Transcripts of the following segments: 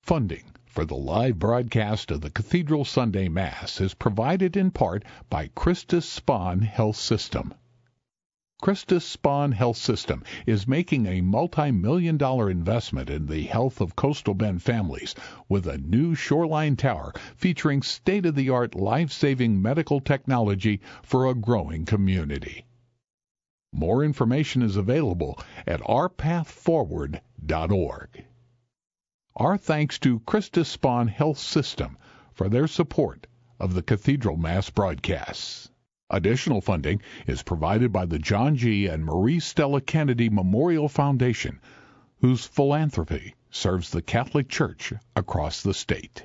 Funding for the live broadcast of the Cathedral Sunday Mass is provided in part by Christus Spohn Health System. Christus Spohn Health System is making a multi-million-dollar investment in the health of Coastal Bend families with a new shoreline tower featuring state-of-the-art life-saving medical technology for a growing community. More information is available at ourpathforward.org. Our thanks to Christus Spohn Health System for their support of the Cathedral Mass broadcasts. Additional funding is provided by the John G. and Marie Stella Kennedy Memorial Foundation, whose philanthropy serves the Catholic Church across the state.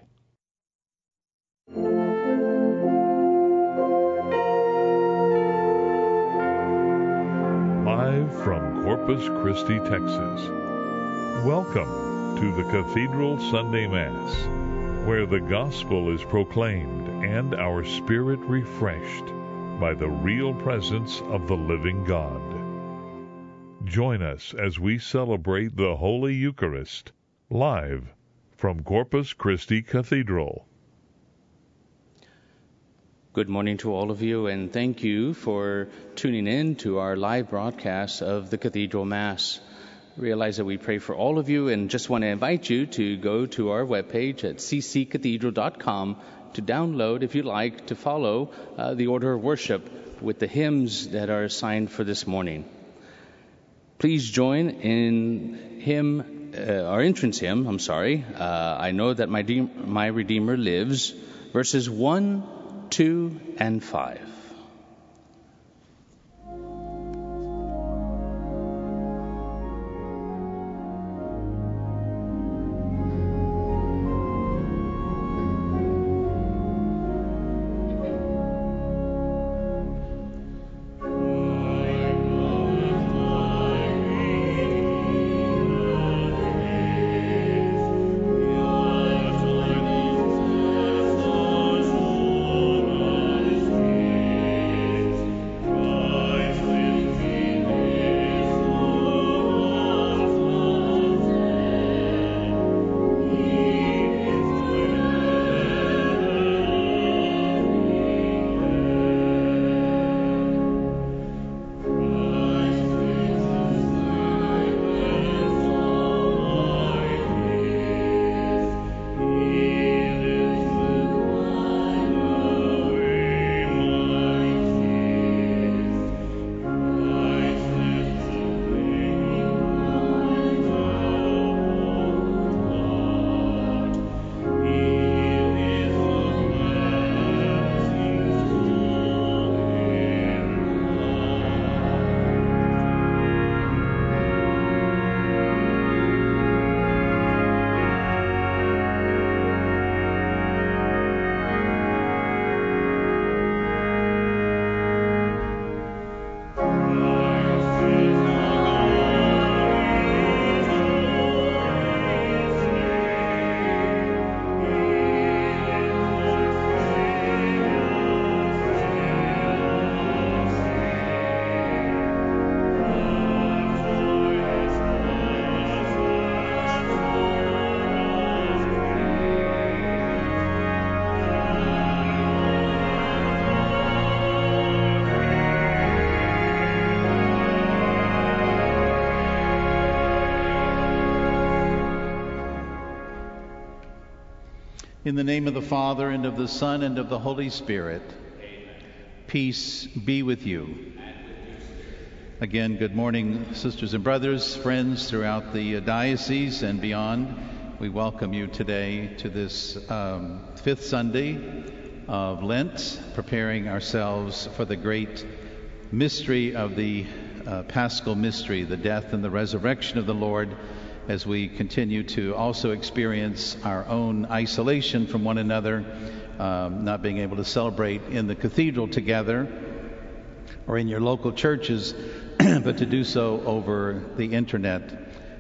Live from Corpus Christi, Texas. Welcome to the Cathedral Sunday Mass, where the gospel is proclaimed and our spirit refreshed by the real presence of the living God. Join us as we celebrate the Holy Eucharist, live from Corpus Christi Cathedral. Good morning to all of you, and thank you for tuning in to our live broadcast of the Cathedral Mass. Realize that we pray for all of you, and just want to invite you to go to our webpage at cccathedral.com to download, if you like, to follow the order of worship with the hymns that are assigned for this morning. Please join in our entrance hymn, I Know That My Redeemer Lives, verses 1, 2, and 5. In the name of the Father, and of the Son, and of the Holy Spirit. Amen. Peace be with you. Again, good morning, sisters and brothers, friends throughout the diocese and beyond. We welcome you today to this fifth Sunday of Lent, preparing ourselves for the great mystery of the Paschal mystery, the death and the resurrection of the Lord, as we continue to also experience our own isolation from one another, not being able to celebrate in the cathedral together or in your local churches, but to do so over the internet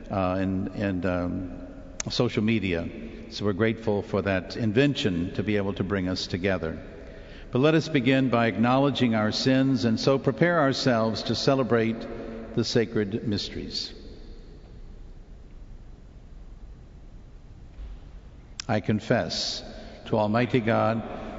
and social media. So we're grateful for that invention to be able to bring us together. But let us begin by acknowledging our sins and so prepare ourselves to celebrate the sacred mysteries. I confess to Almighty God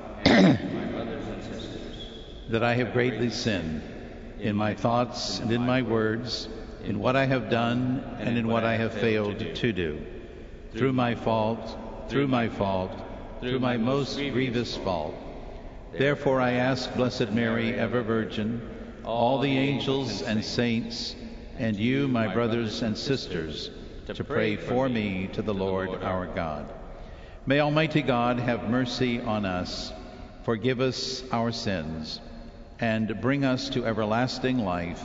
that I have greatly sinned in my thoughts and in my words, in what I have done and in what I have failed to do, through my fault, through my most grievous fault. Therefore I ask Blessed Mary, ever Virgin, all the angels and saints, and you, my brothers and sisters, to pray for me to the Lord our God. May Almighty God have mercy on us, forgive us our sins, and bring us to everlasting life.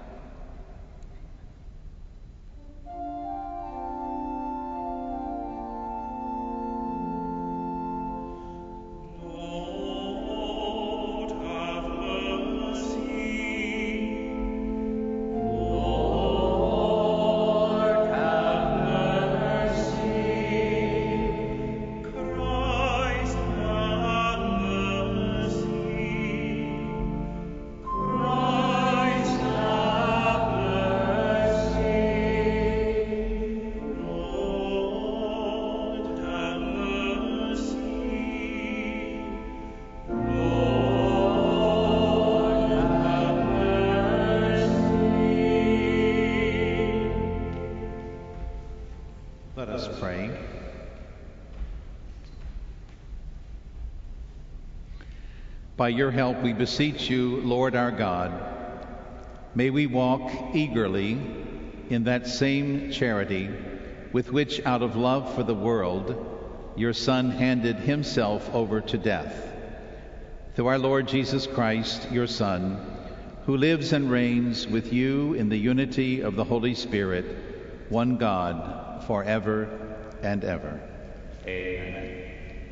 Let us pray. By your help we beseech you, Lord our God, may we walk eagerly in that same charity with which, out of love for the world, your Son handed himself over to death. Through our Lord Jesus Christ, your Son, who lives and reigns with you in the unity of the Holy Spirit, one God, forever and ever. Amen.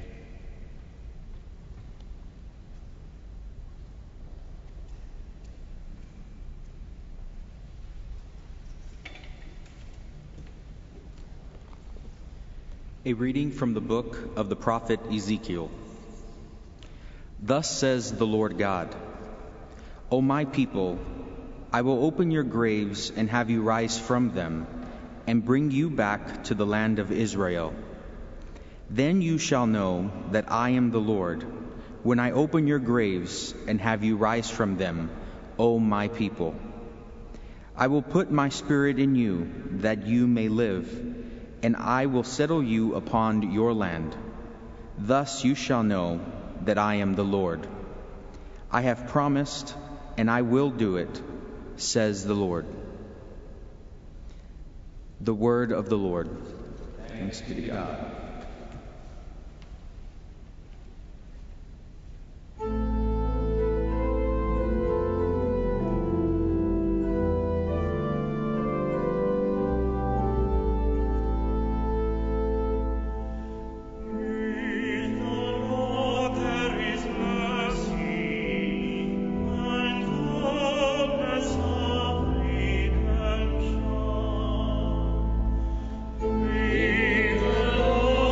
A reading from the book of the prophet Ezekiel. Thus says the Lord God, O my people, I will open your graves and have you rise from them, and bring you back to the land of Israel. Then you shall know that I am the Lord, when I open your graves and have you rise from them, O my people. I will put my spirit in you, that you may live, and I will settle you upon your land. Thus you shall know that I am the Lord. I have promised, and I will do it, says the Lord. The word of the Lord. Thanks be to God. With the Lord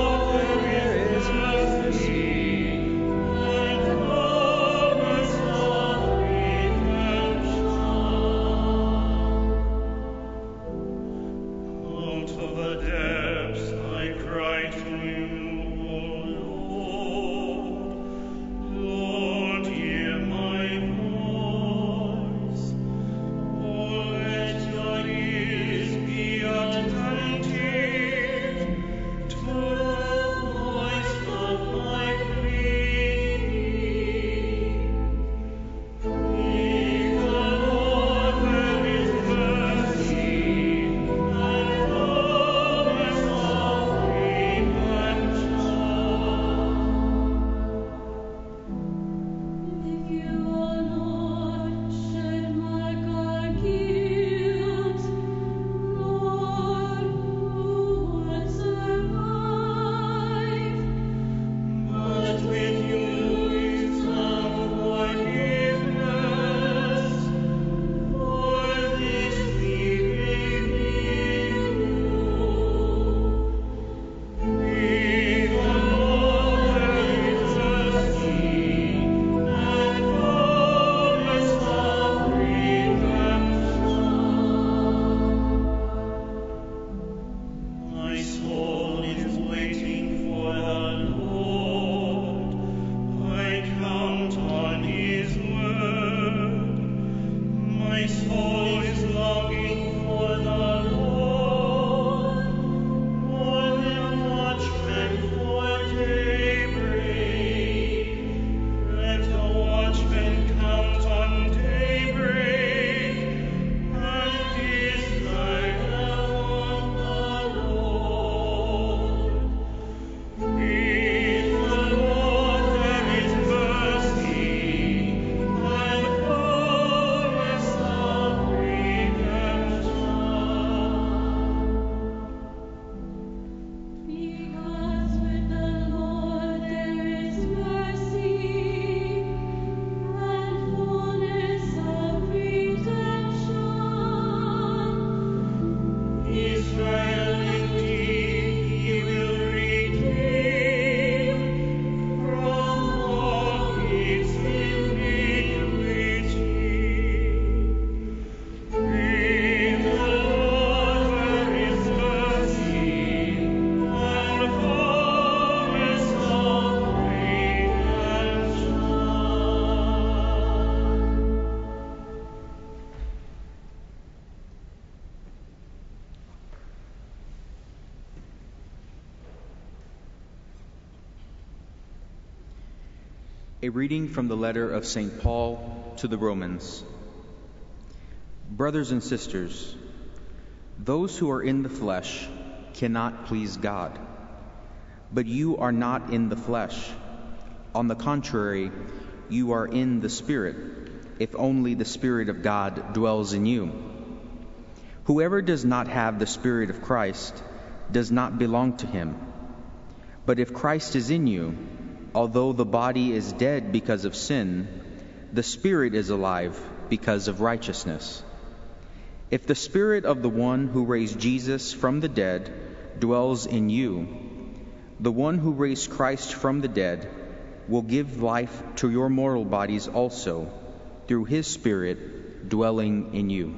A reading from the letter of St. Paul to the Romans. Brothers and sisters, those who are in the flesh cannot please God. But you are not in the flesh. On the contrary, you are in the Spirit, if only the Spirit of God dwells in you. Whoever does not have the Spirit of Christ does not belong to him. But if Christ is in you, although the body is dead because of sin, the Spirit is alive because of righteousness. If the Spirit of the one who raised Jesus from the dead dwells in you, the one who raised Christ from the dead will give life to your mortal bodies also, through his Spirit dwelling in you.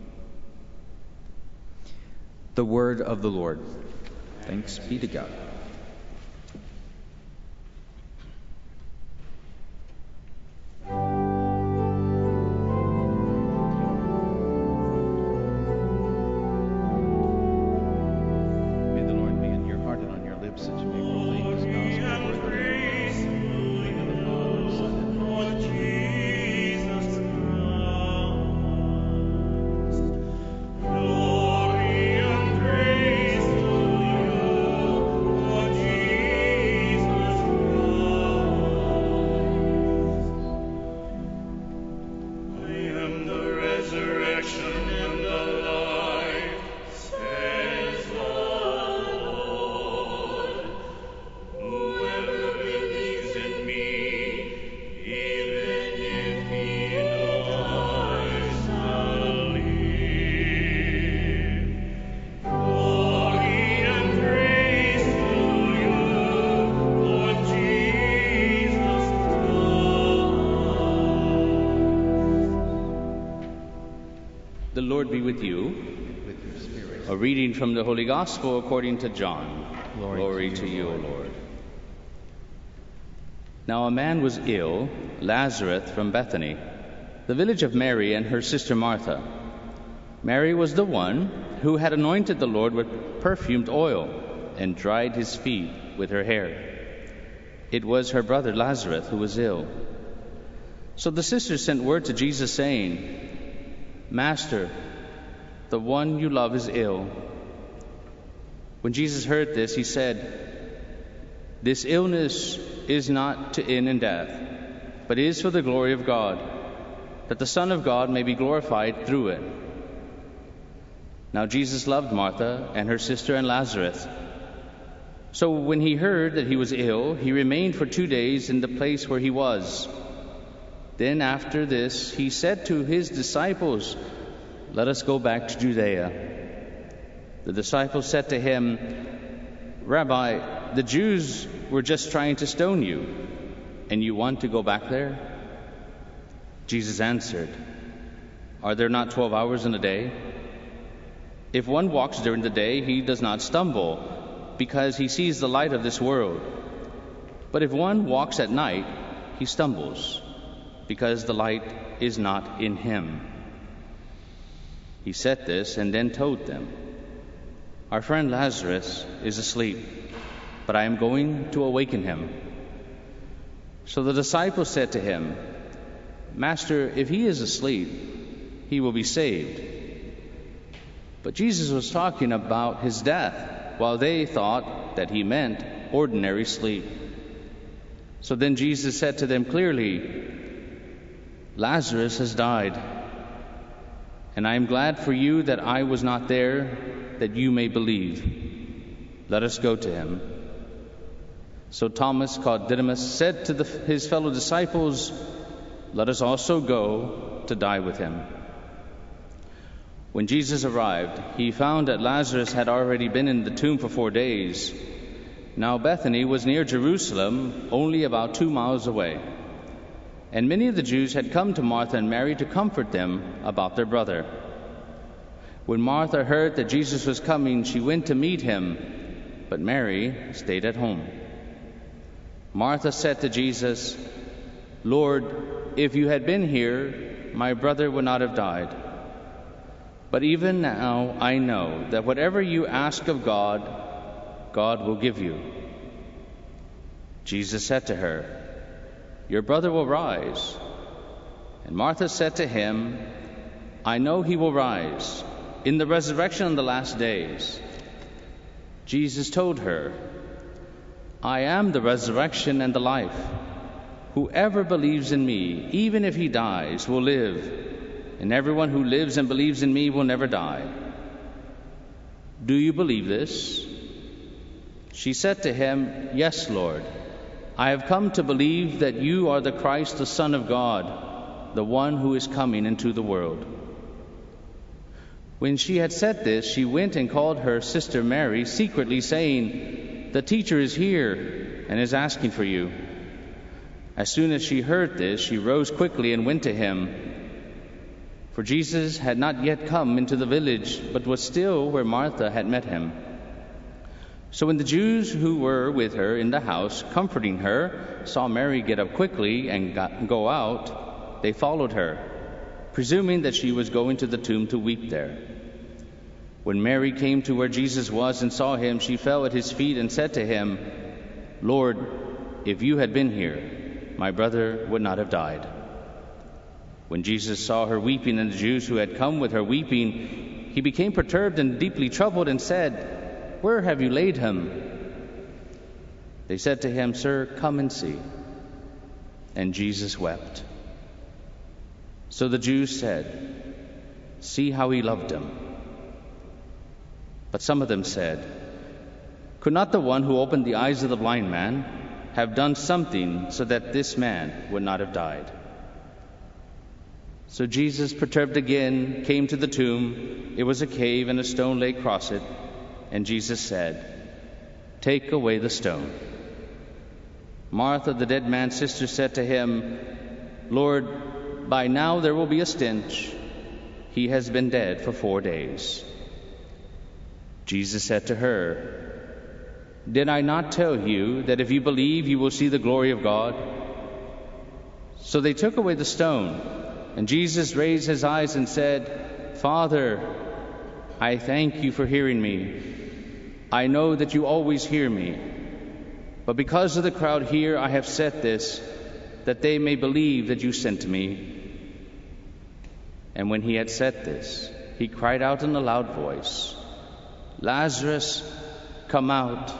The word of the Lord. Thanks be to God. The Lord be with you. With your spirit. A reading from the Holy Gospel according to John. Glory to you, O Lord. Now a man was ill, Lazarus from Bethany, the village of Mary and her sister Martha. Mary was the one who had anointed the Lord with perfumed oil and dried his feet with her hair. It was her brother Lazarus who was ill. So the sisters sent word to Jesus saying, Master, the one you love is ill. When Jesus heard this, he said, This illness is not to end in death, but is for the glory of God, that the Son of God may be glorified through it. Now Jesus loved Martha and her sister and Lazarus. So when he heard that he was ill, he remained for 2 days in the place where he was. Then after this, he said to his disciples, Let us go back to Judea. The disciples said to him, Rabbi, the Jews were just trying to stone you, and you want to go back there? Jesus answered, Are there not 12 hours in a day? If one walks during the day, he does not stumble, because he sees the light of this world. But if one walks at night, he stumbles, because the light is not in him. He said this and then told them, Our friend Lazarus is asleep, but I am going to awaken him. So the disciples said to him, Master, if he is asleep, he will be saved. But Jesus was talking about his death, while they thought that he meant ordinary sleep. So then Jesus said to them clearly, Lazarus has died, and I am glad for you that I was not there, that you may believe. Let us go to him. So Thomas, called Didymus, said to his fellow disciples, Let us also go to die with him. When Jesus arrived, he found that Lazarus had already been in the tomb for 4 days. Now Bethany was near Jerusalem, only about 2 miles away. And many of the Jews had come to Martha and Mary to comfort them about their brother. When Martha heard that Jesus was coming, she went to meet him, but Mary stayed at home. Martha said to Jesus, Lord, if you had been here, my brother would not have died. But even now I know that whatever you ask of God, God will give you. Jesus said to her, your brother will rise." And Martha said to him, "I know he will rise in the resurrection on the last days." Jesus told her, "I am the resurrection and the life. Whoever believes in me, even if he dies, will live, and everyone who lives and believes in me will never die. Do you believe this?" She said to him, "Yes, Lord. I have come to believe that you are the Christ, the Son of God, the one who is coming into the world." When she had said this, she went and called her sister Mary secretly, saying, "The teacher is here and is asking for you." As soon as she heard this, she rose quickly and went to him. For Jesus had not yet come into the village, but was still where Martha had met him. So when the Jews who were with her in the house, comforting her, saw Mary get up quickly and go out, they followed her, presuming that she was going to the tomb to weep there. When Mary came to where Jesus was and saw him, she fell at his feet and said to him, "Lord, if you had been here, my brother would not have died." When Jesus saw her weeping and the Jews who had come with her weeping, he became perturbed and deeply troubled and said, "Where have you laid him?" They said to him, "Sir, come and see." And Jesus wept. So the Jews said, "See how he loved him." But some of them said, "Could not the one who opened the eyes of the blind man have done something so that this man would not have died?" So Jesus, perturbed again, came to the tomb. It was a cave, and a stone lay across it. And Jesus said, "Take away the stone." Martha, the dead man's sister, said to him, "Lord, by now there will be a stench. He has been dead for 4 days." Jesus said to her, "Did I not tell you that if you believe, you will see the glory of God?" So they took away the stone, and Jesus raised his eyes and said, "Father, I thank you for hearing me. I know that you always hear me. But because of the crowd here, I have said this, that they may believe that you sent me." And when he had said this, he cried out in a loud voice, "Lazarus, come out."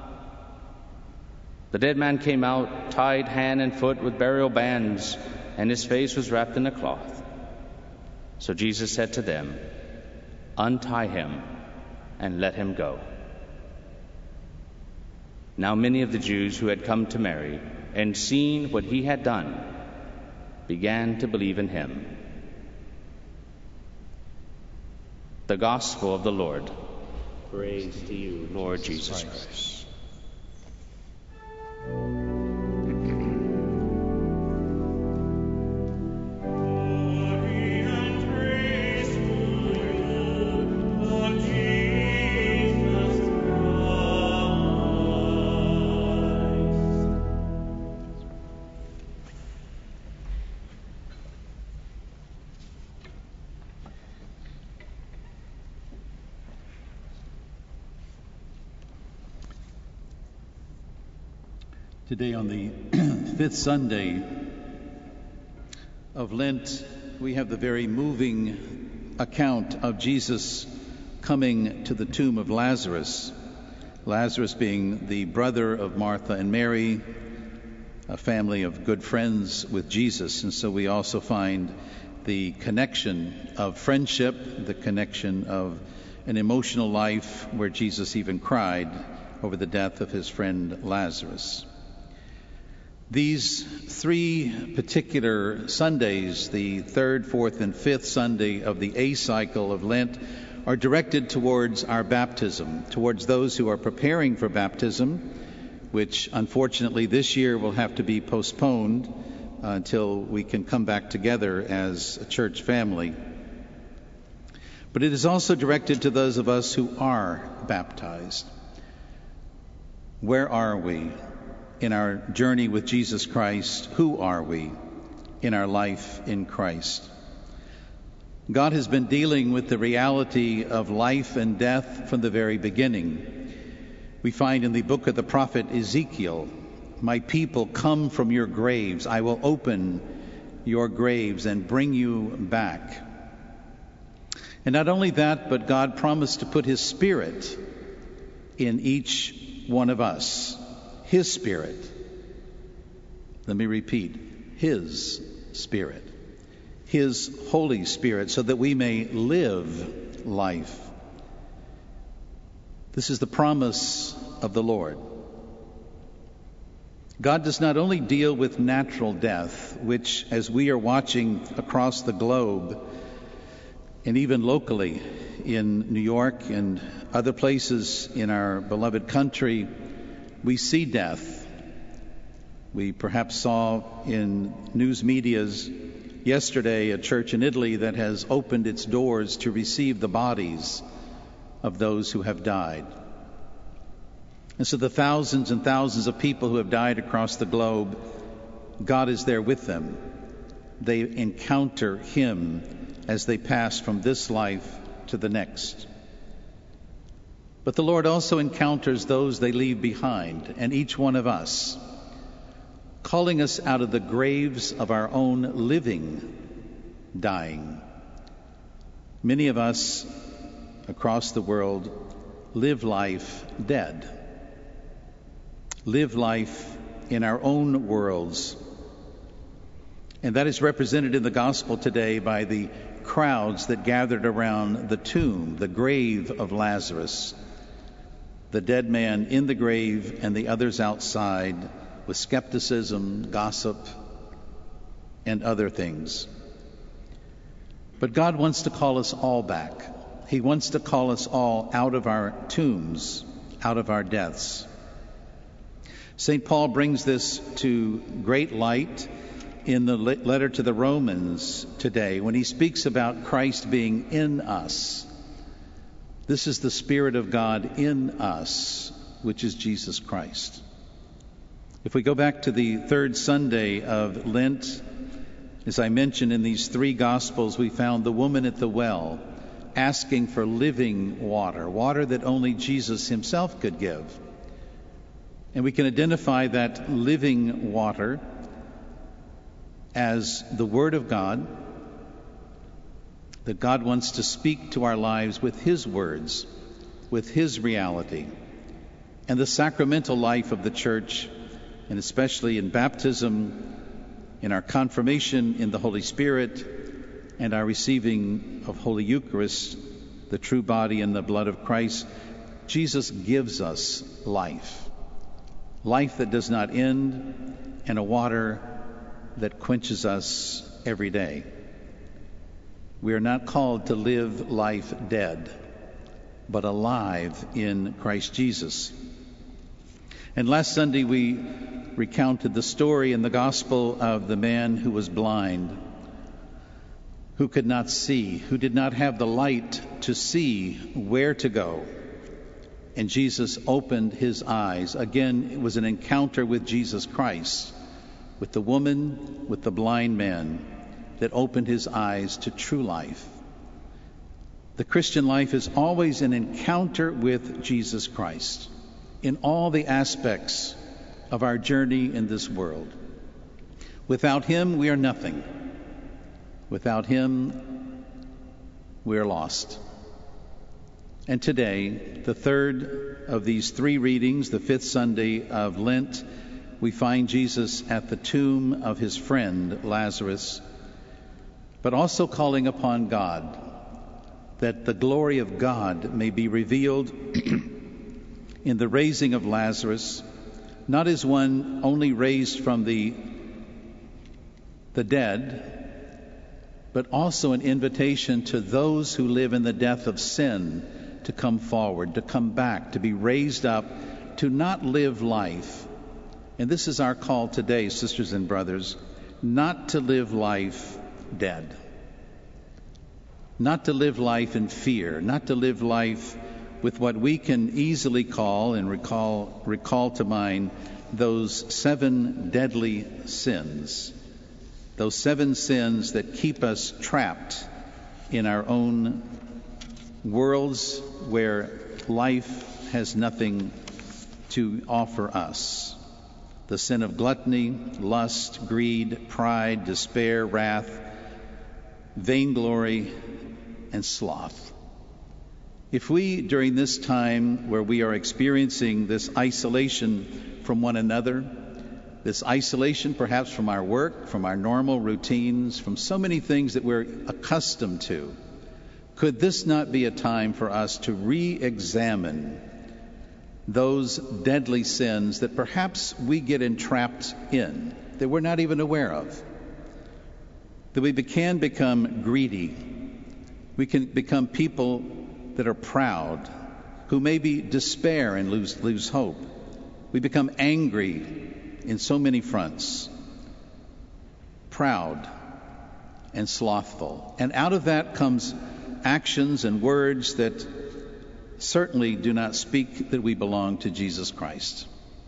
The dead man came out, tied hand and foot with burial bands, and his face was wrapped in a cloth. So Jesus said to them, "Untie him and let him go." Now many of the Jews who had come to Mary and seen what he had done began to believe in him. The Gospel of the Lord. Praise to you, Lord Jesus Christ. Today, on the fifth Sunday of Lent, we have the very moving account of Jesus coming to the tomb of Lazarus. Lazarus being the brother of Martha and Mary, a family of good friends with Jesus. And so we also find the connection of friendship, the connection of an emotional life where Jesus even cried over the death of his friend Lazarus. These three particular Sundays, the third, fourth, and fifth Sunday of the A cycle of Lent, are directed towards our baptism, towards those who are preparing for baptism, which unfortunately this year will have to be postponed until we can come back together as a church family. But it is also directed to those of us who are baptized. Where are we in our journey with Jesus Christ? Who are we in our life in Christ? God has been dealing with the reality of life and death from the very beginning. We find in the book of the prophet Ezekiel my people, come from your graves. I will open your graves and bring you back. And not only that, but God promised to put his Spirit in each one of us. His Spirit. Let me repeat. His Spirit. His Holy Spirit, so that we may live life. This is the promise of the Lord. God does not only deal with natural death, which, as we are watching across the globe, and even locally in New York and other places in our beloved country, we see death. We perhaps saw in news medias yesterday a church in Italy that has opened its doors to receive the bodies of those who have died. And so the thousands and thousands of people who have died across the globe, God is there with them. They encounter him as they pass from this life to the next. But the Lord also encounters those they leave behind, and each one of us, calling us out of the graves of our own living, dying. Many of us across the world live life dead. Live life in our own worlds. And that is represented in the gospel today by the crowds that gathered around the tomb, the grave of Lazarus. The dead man in the grave and the others outside with skepticism, gossip, and other things. But God wants to call us all back. He wants to call us all out of our tombs, out of our deaths. St. Paul brings this to great light in the letter to the Romans today when he speaks about Christ being in us. This is the Spirit of God in us, which is Jesus Christ. If we go back to the third Sunday of Lent, as I mentioned in these three Gospels, we found the woman at the well asking for living water, water that only Jesus himself could give. And we can identify that living water as the Word of God, that God wants to speak to our lives with his words, with his reality. And the sacramental life of the Church, and especially in baptism, in our confirmation in the Holy Spirit, and our receiving of Holy Eucharist, the true body and the blood of Christ, Jesus gives us life. Life that does not end, and a water that quenches us every day. We are not called to live life dead, but alive in Christ Jesus. And last Sunday we recounted the story in the Gospel of the man who was blind, who could not see, who did not have the light to see where to go. And Jesus opened his eyes. Again, it was an encounter with Jesus Christ, with the woman, with the blind man, that opened his eyes to true life. The Christian life is always an encounter with Jesus Christ in all the aspects of our journey in this world. Without him, we are nothing. Without him, we are lost. And today, the third of these three readings, the fifth Sunday of Lent, we find Jesus at the tomb of his friend Lazarus, but also calling upon God that the glory of God may be revealed in the raising of Lazarus, not as one only raised from the dead, but also an invitation to those who live in the death of sin to come forward, to come back, to be raised up, to not live life. And this is our call today, sisters and brothers, not to live life dead. Not to live life in fear, not to live life with what we can easily call and recall to mind those 7 deadly sins. Those 7 sins that keep us trapped in our own worlds where life has nothing to offer us. the sin of gluttony, lust, greed, pride, despair, wrath, vainglory, and sloth. If we, during this time where we are experiencing this isolation from one another, this isolation perhaps from our work, from our normal routines, from so many things that we're accustomed to, could this not be a time for us to re-examine those deadly sins that perhaps we get entrapped in, that we're not even aware of? That we can become greedy. We can become people that are proud, who maybe despair and lose hope. We become angry in so many fronts, proud and slothful. And out of that comes actions and words that certainly do not speak that we belong to Jesus Christ.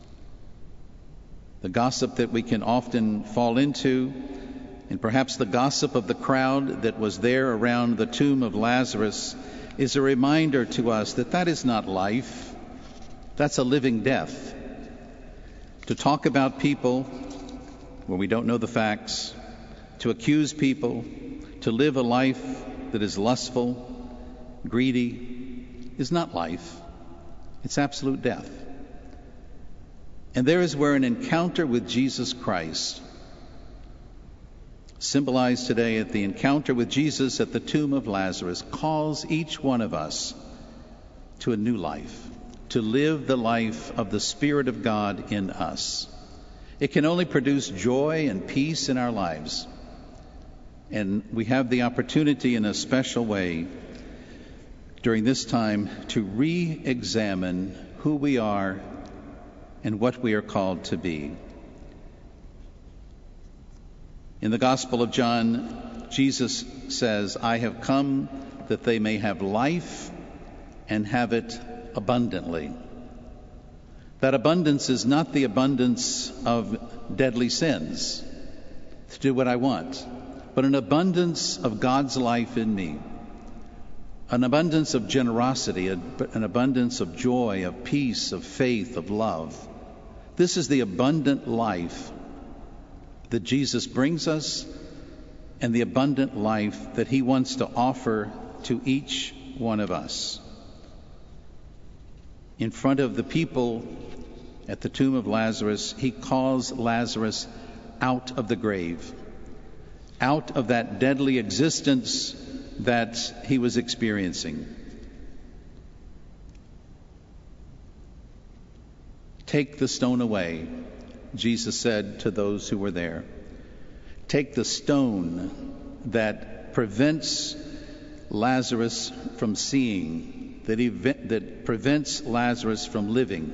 The gossip that we can often fall into, and perhaps the gossip of the crowd that was there around the tomb of Lazarus, is a reminder to us that that is not life. That's a living death. To talk about people when we don't know the facts, to accuse people, to live a life that is lustful, greedy, is not life. It's absolute death. And there is where an encounter with Jesus Christ, symbolized today at the encounter with Jesus at the tomb of Lazarus, calls each one of us to a new life, to live the life of the Spirit of God in us. It can only produce joy and peace in our lives. And we have the opportunity in a special way during this time to re-examine who we are and what we are called to be. In the Gospel of John, Jesus says, "I have come that they may have life and have it abundantly." That abundance is not the abundance of deadly sins, to do what I want, but an abundance of God's life in me, an abundance of generosity, an abundance of joy, of peace, of faith, of love. This is the abundant life that Jesus brings us, and the abundant life that He wants to offer to each one of us. In front of the people at the tomb of Lazarus, He calls Lazarus out of the grave, out of that deadly existence that he was experiencing. "Take the stone away," Jesus said to those who were there. Take the stone that prevents Lazarus from seeing, that prevents Lazarus from living.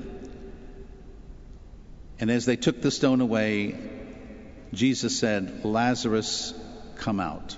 And as they took the stone away, Jesus said, "Lazarus, come out."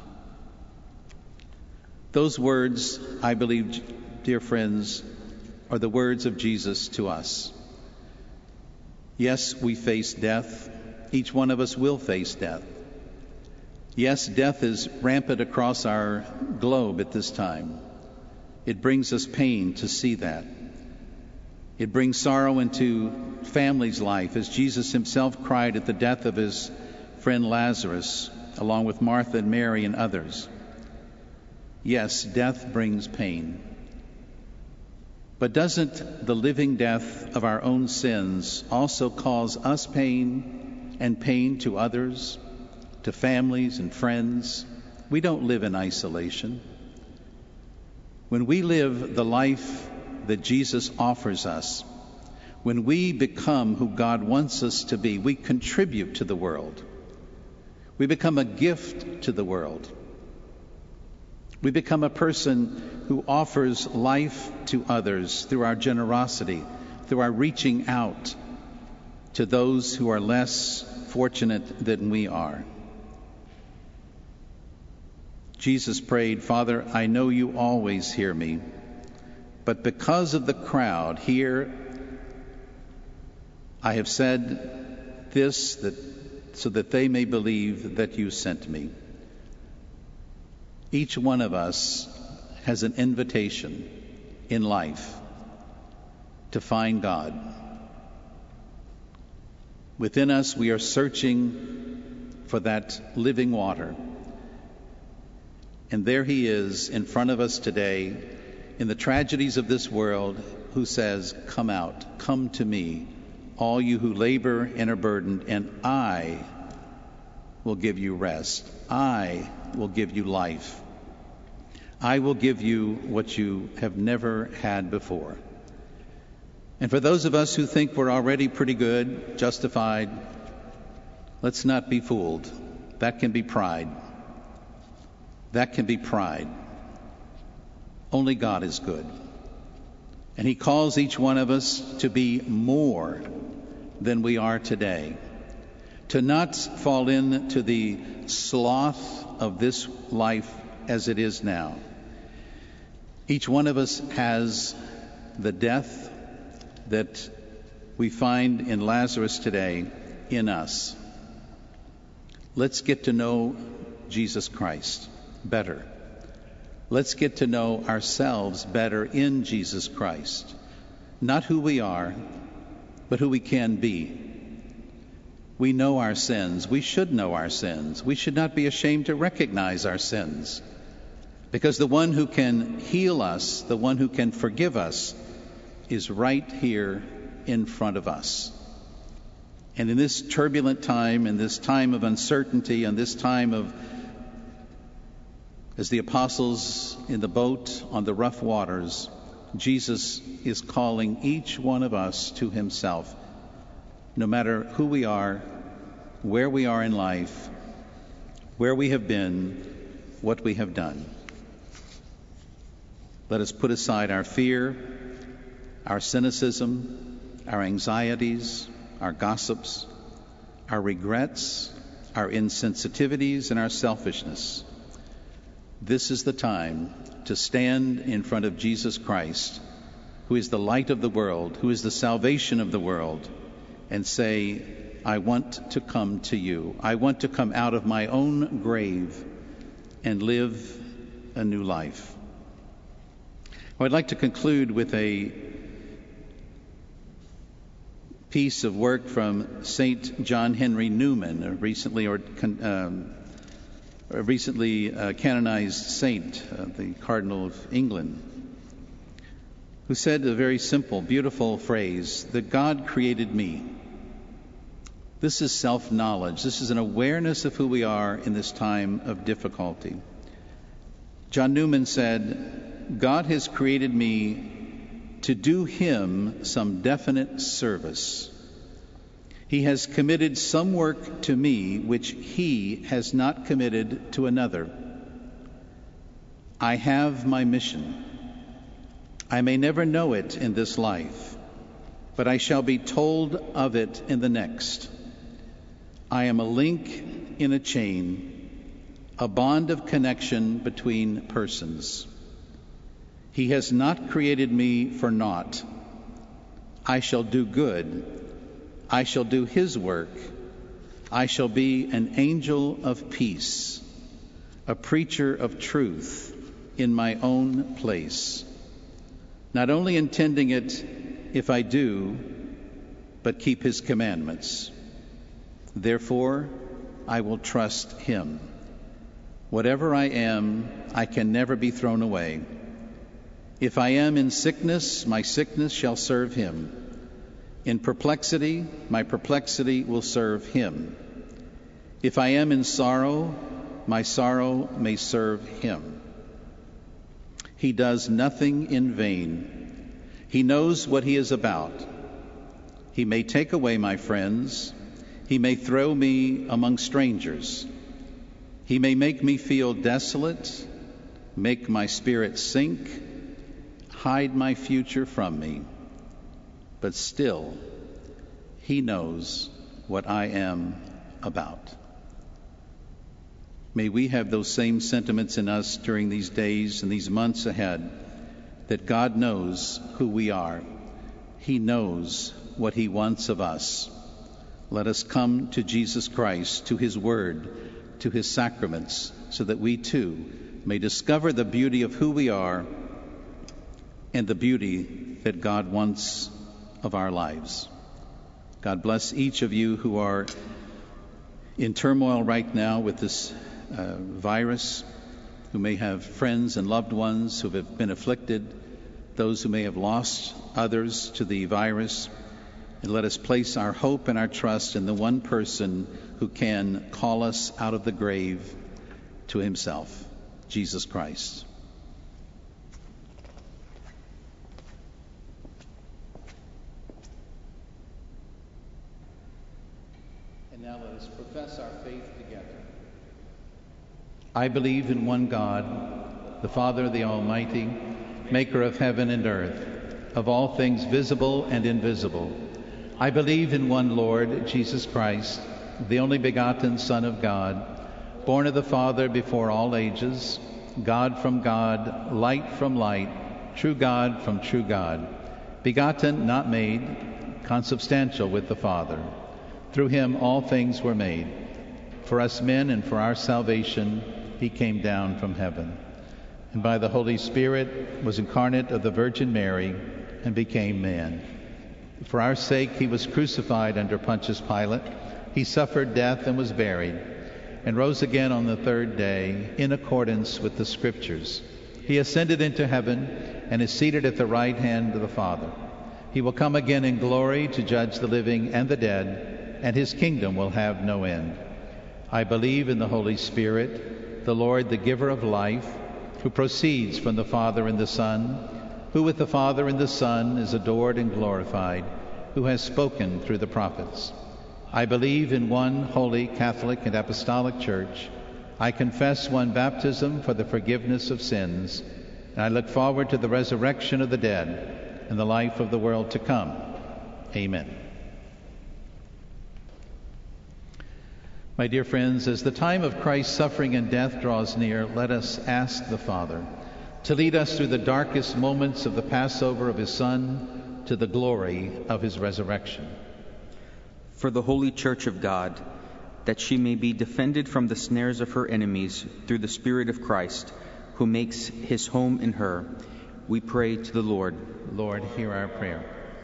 Those words, I believe, dear friends, are the words of Jesus to us. Yes, we face death. Each one of us will face death. Yes, death is rampant across our globe at this time. It brings us pain to see that. It brings sorrow into families' life, as Jesus Himself cried at the death of His friend Lazarus, along with Martha and Mary and others. Yes, death brings pain. But doesn't the living death of our own sins also cause us pain and pain to others, to families and friends? We don't live in isolation. When we live the life that Jesus offers us, when we become who God wants us to be, we contribute to the world. We become a gift to the world. We become a person who offers life to others through our generosity, through our reaching out to those who are less fortunate than we are. Jesus prayed, "Father, I know you always hear me, but because of the crowd here, I have said this so that they may believe that you sent me." Each one of us has an invitation in life to find God. Within us, we are searching for that living water. And there he is in front of us today in the tragedies of this world, who says, "Come out, come to me, all you who labor and are burdened, and I will give you rest. I will give you life. I will give you what you have never had before." And for those of us who think we're already pretty good, justified, let's not be fooled. That can be pride. That can be pride. Only God is good. And he calls each one of us to be more than we are today, to not fall into the sloth of this life as it is now. Each one of us has the death that we find in Lazarus today in us. Let's get to know Jesus Christ better. Let's get to know ourselves better in Jesus Christ. Not who we are, but who we can be. We know our sins. We should know our sins. We should not be ashamed to recognize our sins, because the one who can heal us, the one who can forgive us, is right here in front of us. And in this turbulent time, in this time of uncertainty, in this time of, as the apostles in the boat on the rough waters, Jesus is calling each one of us to himself, no matter who we are, where we are in life, where we have been, what we have done. Let us put aside our fear, our cynicism, our anxieties, our gossips, our regrets, our insensitivities, and our selfishness. This is the time to stand in front of Jesus Christ, who is the light of the world, who is the salvation of the world, and say, "I want to come to you. I want to come out of my own grave and live a new life." Well, I'd like to conclude with a piece of work from St. John Henry Newman, a recently canonized saint, the Cardinal of England, who said a very simple, beautiful phrase, that God created me. This is self-knowledge. This is an awareness of who we are in this time of difficulty. John Newman said, "God has created me to do him some definite service. He has committed some work to me which he has not committed to another. I have my mission. I may never know it in this life, but I shall be told of it in the next. I am a link in a chain, a bond of connection between persons. He has not created me for naught. I shall do good. I shall do his work. I shall be an angel of peace, a preacher of truth in my own place, not only intending it if I do, but keep his commandments. Therefore, I will trust him. Whatever I am, I can never be thrown away. If I am in sickness, my sickness shall serve him. In perplexity, my perplexity will serve him. If I am in sorrow, my sorrow may serve him. He does nothing in vain. He knows what he is about. He may take away my friends. He may throw me among strangers. He may make me feel desolate, make my spirit sink, hide my future from me. But still, he knows what I am about. May we have those same sentiments in us during these days and these months ahead, that God knows who we are. He knows what he wants of us. Let us come to Jesus Christ, to his word, to his sacraments, so that we too may discover the beauty of who we are and the beauty that God wants of our lives. God bless each of you who are in turmoil right now with this virus, who may have friends and loved ones who have been afflicted, those who may have lost others to the virus. And let us place our hope and our trust in the one person who can call us out of the grave to himself, Jesus Christ. And now let us profess our faith together. I believe in one God, the Father, the Almighty, maker of heaven and earth, of all things visible and invisible. I believe in one Lord, Jesus Christ, the only begotten Son of God, born of the Father before all ages, God from God, light from light, true God from true God, begotten, not made, consubstantial with the Father. Through him all things were made. For us men and for our salvation, he came down from heaven, and by the Holy Spirit was incarnate of the Virgin Mary and became man. For our sake he was crucified under Pontius Pilate. He suffered death and was buried, and rose again on the third day in accordance with the Scriptures. He ascended into heaven and is seated at the right hand of the Father. He will come again in glory to judge the living and the dead, and his kingdom will have no end. I believe in the Holy Spirit, the Lord, the giver of life, who proceeds from the Father and the Son, who with the Father and the Son is adored and glorified, who has spoken through the prophets. I believe in one holy, Catholic, and Apostolic Church. I confess one baptism for the forgiveness of sins, and I look forward to the resurrection of the dead and the life of the world to come. Amen. My dear friends, as the time of Christ's suffering and death draws near, let us ask the Father to lead us through the darkest moments of the Passover of his Son to the glory of his resurrection. For the Holy Church of God, that she may be defended from the snares of her enemies through the Spirit of Christ, who makes his home in her, we pray to the Lord. Lord, hear our prayer.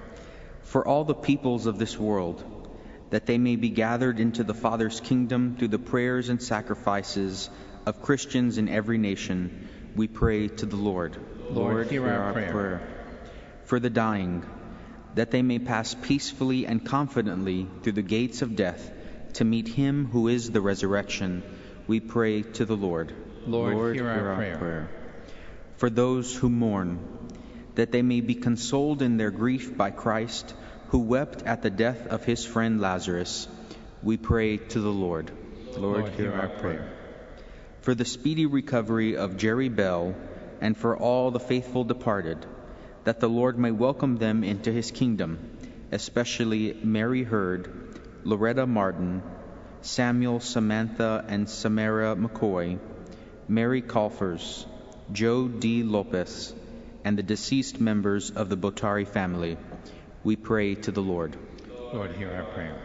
For all the peoples of this world, that they may be gathered into the Father's kingdom through the prayers and sacrifices of Christians in every nation, we pray to the Lord. Lord, hear our prayer. For the dying, that they may pass peacefully and confidently through the gates of death to meet him who is the resurrection, we pray to the Lord. Lord, hear our prayer. For those who mourn, that they may be consoled in their grief by Christ, who wept at the death of his friend Lazarus, we pray to the Lord. Lord, hear our prayer. For the speedy recovery of Jerry Bell, and for all the faithful departed, that the Lord may welcome them into his kingdom, especially Mary Hurd, Loretta Martin, Samuel, Samantha, and Samara McCoy, Mary Colfers, Joe D. Lopez, and the deceased members of the Botari family. We pray to the Lord. Lord, hear our prayer.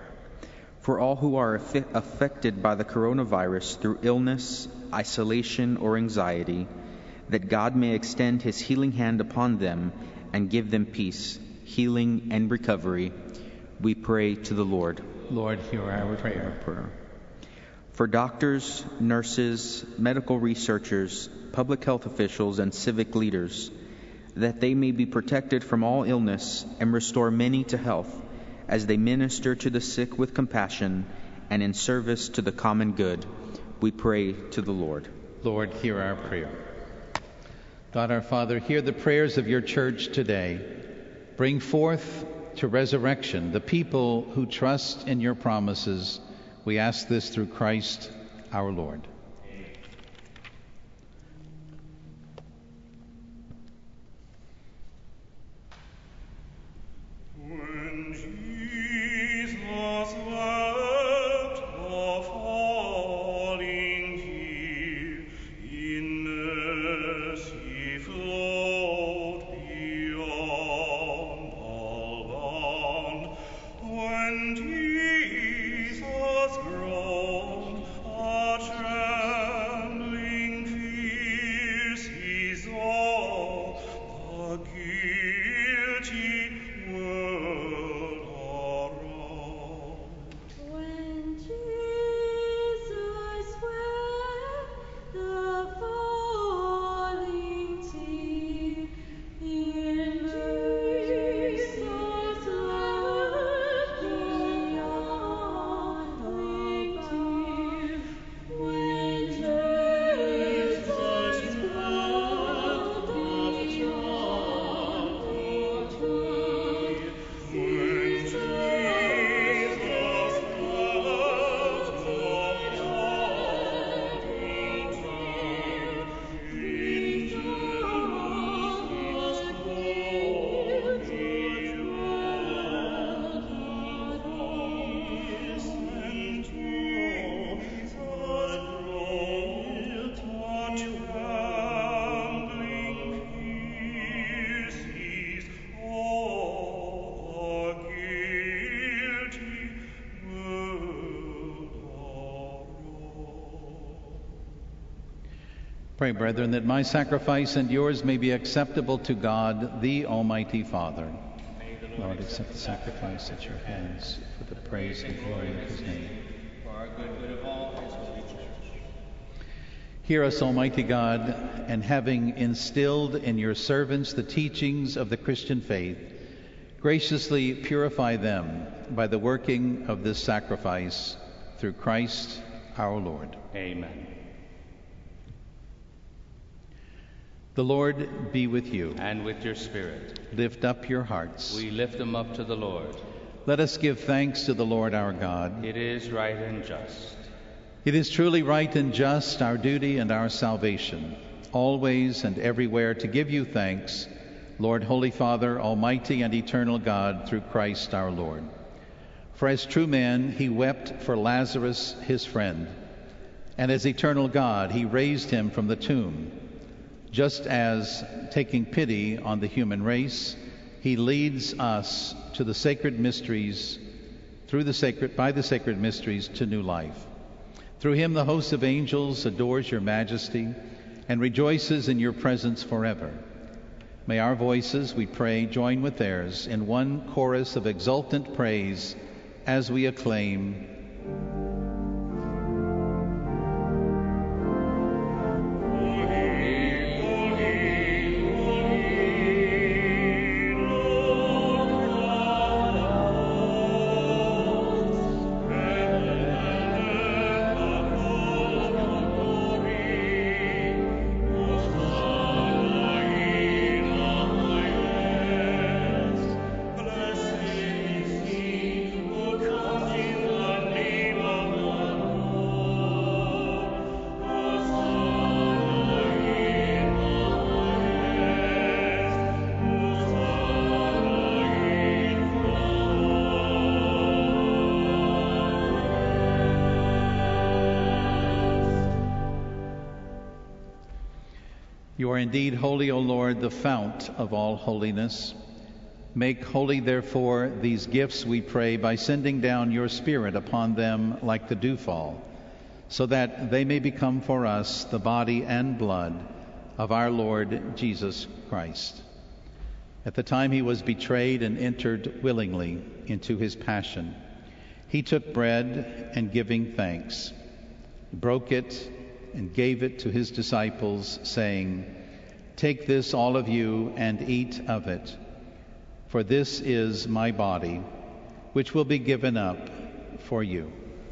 For all who are affected by the coronavirus through illness, isolation, or anxiety, that God may extend his healing hand upon them and give them peace, healing, and recovery, we pray to the Lord. Lord, hear our prayer. For doctors, nurses, medical researchers, public health officials, and civic leaders, that they may be protected from all illness and restore many to health, as they minister to the sick with compassion and in service to the common good, we pray to the Lord. Lord, hear our prayer. God our Father, hear the prayers of your church today. Bring forth to resurrection the people who trust in your promises. We ask this through Christ our Lord. When Jesus groaned, a Pray, brethren, that my sacrifice and yours may be acceptable to God, the Almighty Father. Lord, accept the sacrifice at your hands for the praise and glory of his name. For our good of all his holy church. Hear us, Almighty God, and having instilled in your servants the teachings of the Christian faith, graciously purify them by the working of this sacrifice through Christ our Lord. Amen. The Lord be with you. And with your spirit. Lift up your hearts. We lift them up to the Lord. Let us give thanks to the Lord our God. It is right and just. It is truly right and just, our duty and our salvation, always and everywhere to give you thanks, Lord, Holy Father, Almighty and eternal God, through Christ our Lord. For as true man, he wept for Lazarus, his friend, and as eternal God, he raised him from the tomb, just as, taking pity on the human race, he leads us to the sacred mysteries, by the sacred mysteries to new life. Through him the host of angels adores your majesty and rejoices in your presence forever. May our voices, we pray, join with theirs in one chorus of exultant praise as we acclaim, You are indeed holy, O Lord, the fount of all holiness. Make holy, therefore, these gifts, we pray, by sending down your Spirit upon them like the dewfall, so that they may become for us the body and blood of our Lord Jesus Christ. At the time he was betrayed and entered willingly into his passion, he took bread and, giving thanks, broke it and gave it to his disciples, saying, "Take this, all of you, and eat of it, for this is my body, which will be given up for you."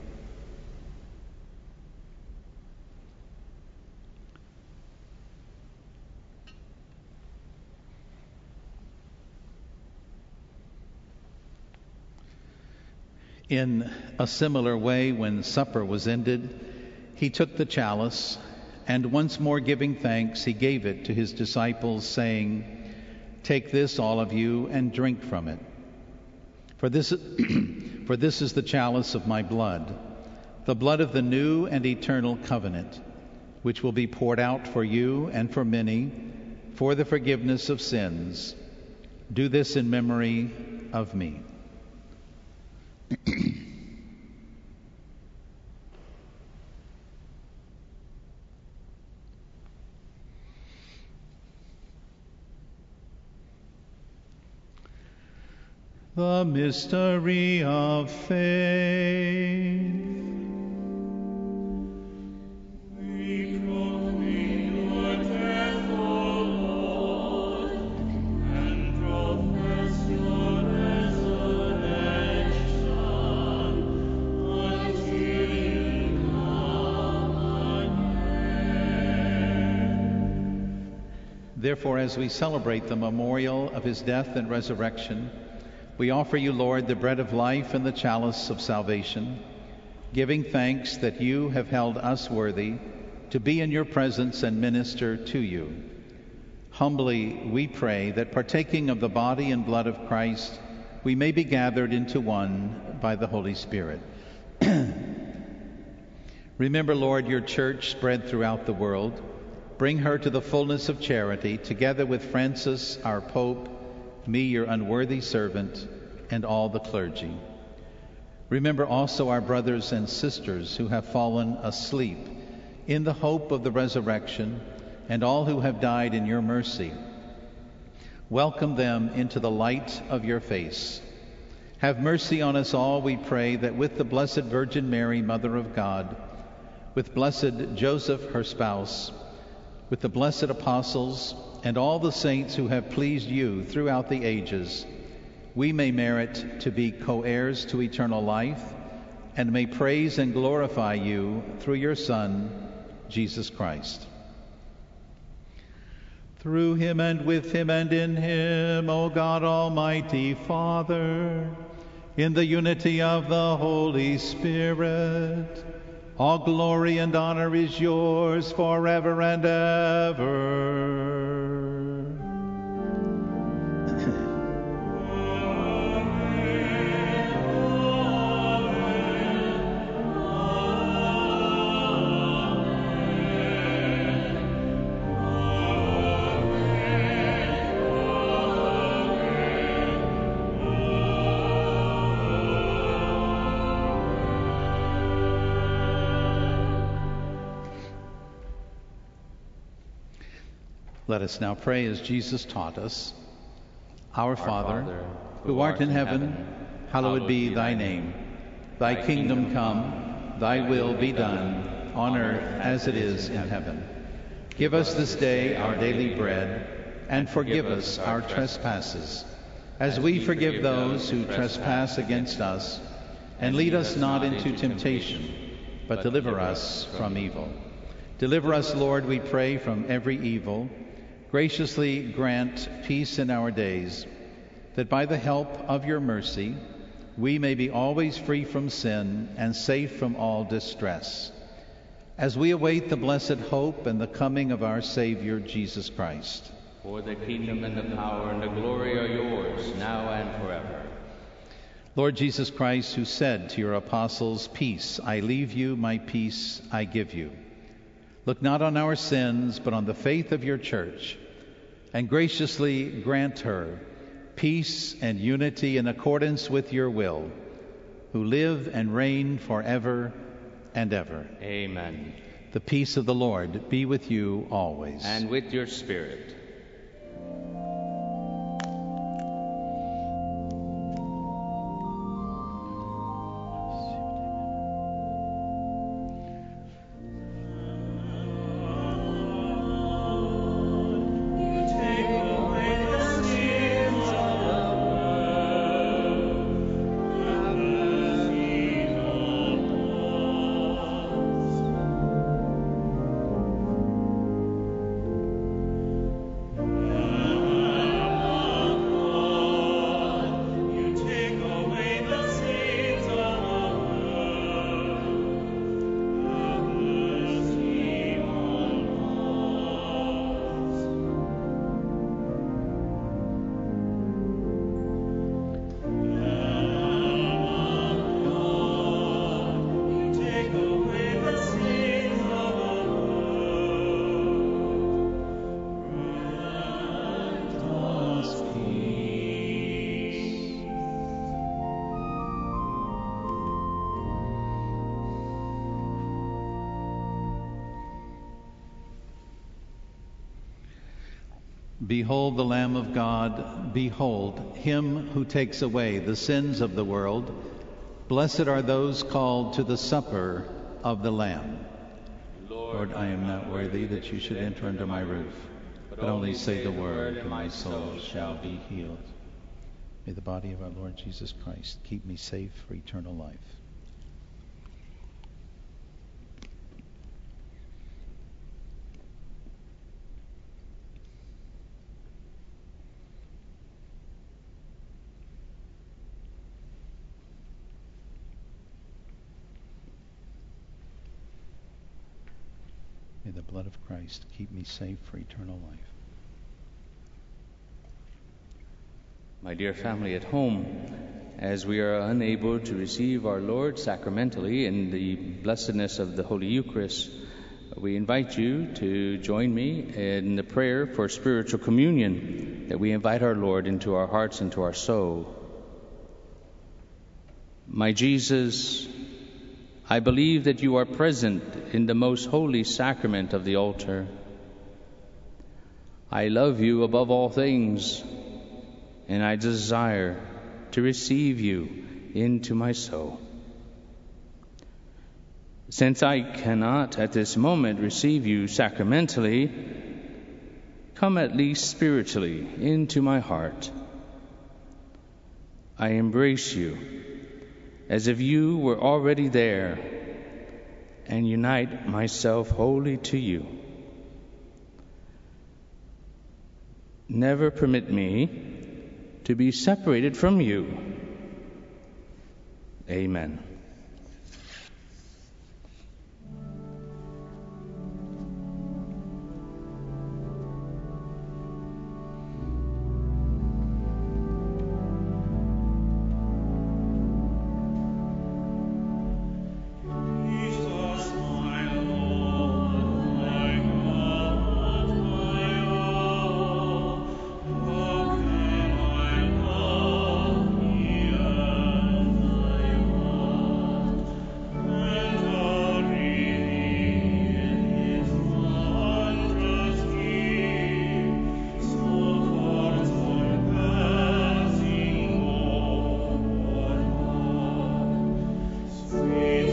In a similar way, when supper was ended, he took the chalice, and once more giving thanks, he gave it to his disciples, saying, "Take this, all of you, and drink from it. For this is the chalice of my blood, the blood of the new and eternal covenant, which will be poured out for you and for many for the forgiveness of sins. Do this in memory of me." The mystery of faith. We proclaim your death, O Lord, and profess your resurrection until you come again. Therefore, as we celebrate the memorial of his death and resurrection, we offer you, Lord, the bread of life and the chalice of salvation, giving thanks that you have held us worthy to be in your presence and minister to you. Humbly we pray that, partaking of the body and blood of Christ, we may be gathered into one by the Holy Spirit. Remember, Lord, your church spread throughout the world. Bring her to the fullness of charity, together with Francis, our Pope, me, your unworthy servant, and all the clergy. Remember also our brothers and sisters who have fallen asleep in the hope of the resurrection, and all who have died in your mercy. Welcome them into the light of your face. Have mercy on us all, we pray, that with the Blessed Virgin Mary, Mother of God, with blessed Joseph, her spouse, with the blessed apostles, and all the saints who have pleased you throughout the ages, we may merit to be co-heirs to eternal life, and may praise and glorify you through your Son, Jesus Christ. Through him and with him and in him, O God, Almighty Father, in the unity of the Holy Spirit, all glory and honor is yours forever and ever. Let us now pray as Jesus taught us. Our Father, who art in heaven, hallowed be thy name. Thy kingdom come, thy will be done, on earth as it is in heaven. Give us this day our daily bread, and forgive us our trespasses, as we forgive those who trespass against us. And lead us not into temptation, but deliver us from evil. Deliver us, Lord, we pray, from every evil. Graciously grant peace in our days, that by the help of your mercy we may be always free from sin and safe from all distress, as we await the blessed hope and the coming of our Savior, Jesus Christ. For the kingdom and the power and the glory are yours, now and forever. Lord Jesus Christ, who said to your apostles, "Peace I leave you, my peace I give you," look not on our sins, but on the faith of your church, and graciously grant her peace and unity in accordance with your will, who live and reign forever and ever. Amen. The peace of the Lord be with you always. And with your spirit. Behold the Lamb of God, behold him who takes away the sins of the world. Blessed are those called to the supper of the Lamb. Lord, I am not worthy that you should enter under my roof, but only say the word, and my soul shall be healed. May the body of our Lord Jesus Christ keep me safe for eternal life. May the blood of Christ keep me safe for eternal life. My dear family at home, as we are unable to receive our Lord sacramentally in the blessedness of the Holy Eucharist, we invite you to join me in the prayer for spiritual communion, that we invite our Lord into our hearts, into our soul. My Jesus, I believe that you are present in the most holy sacrament of the altar. I love you above all things, and I desire to receive you into my soul. Since I cannot at this moment receive you sacramentally, come at least spiritually into my heart. I embrace you as if you were already there, and unite myself wholly to you. Never permit me to be separated from you. Amen. Jesus, my Lord, my God, my all. How can I love Thee as I want? And Thee in His wondrous gift, so far surpassing all but one. Sweet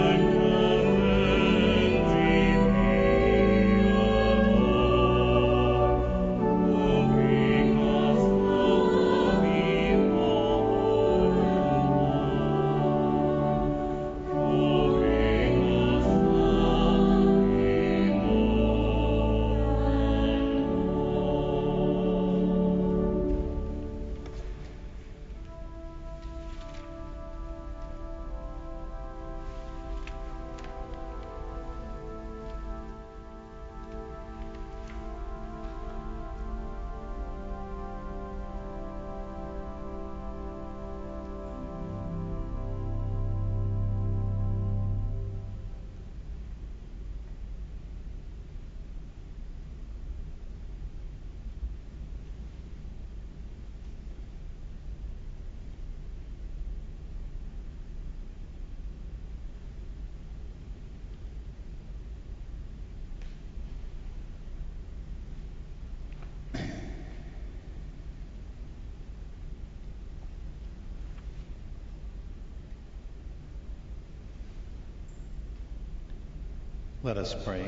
Let us pray.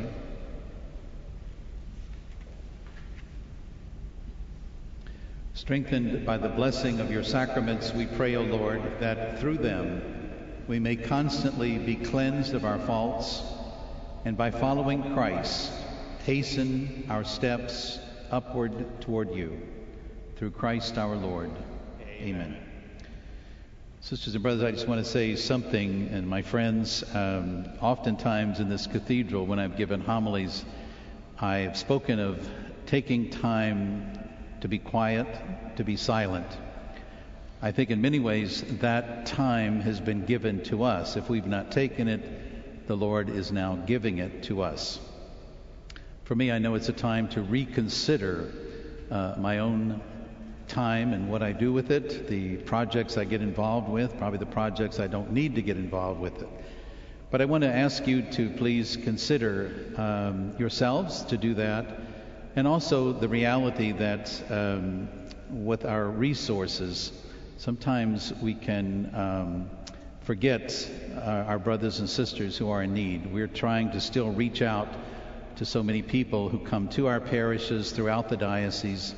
Strengthened by the blessing of your sacraments, we pray, O Lord, that through them we may constantly be cleansed of our faults, and by following Christ, hasten our steps upward toward you. Through Christ our Lord. Amen. Sisters and brothers, I just want to say something, and my friends, oftentimes in this cathedral, when I've given homilies, I have spoken of taking time to be quiet, to be silent. I think in many ways that time has been given to us. If we've not taken it, the Lord is now giving it to us. For me, I know it's a time to reconsider my own time and what I do with it, the projects I get involved with, probably the projects I don't need to get involved with it. But I want to ask you to please consider yourselves to do that, and also the reality that with our resources, sometimes we can forget our brothers and sisters who are in need. We're trying to still reach out to so many people who come to our parishes throughout the diocese,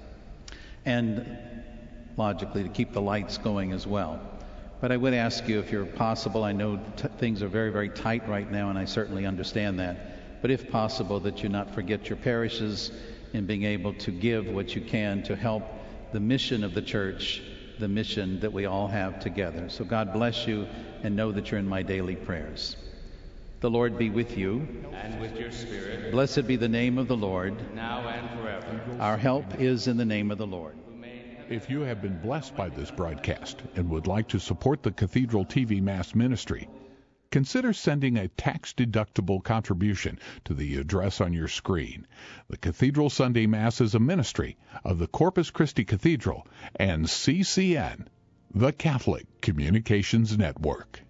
and logically to keep the lights going as well. But I would ask you, if you're possible, I know things are very, very tight right now, and I certainly understand that, but if possible, that you not forget your parishes in being able to give what you can to help the mission of the church, the mission that we all have together. So God bless you, and know that you're in my daily prayers. The Lord be with you. And with your spirit, Blessed be the name of the Lord. now and forever. Our help is in the name of the Lord. If you have been blessed by this broadcast and would like to support the Cathedral TV Mass ministry, consider sending a tax-deductible contribution to the address on your screen. The Cathedral Sunday Mass is a ministry of the Corpus Christi Cathedral and CCN, the Catholic Communications Network.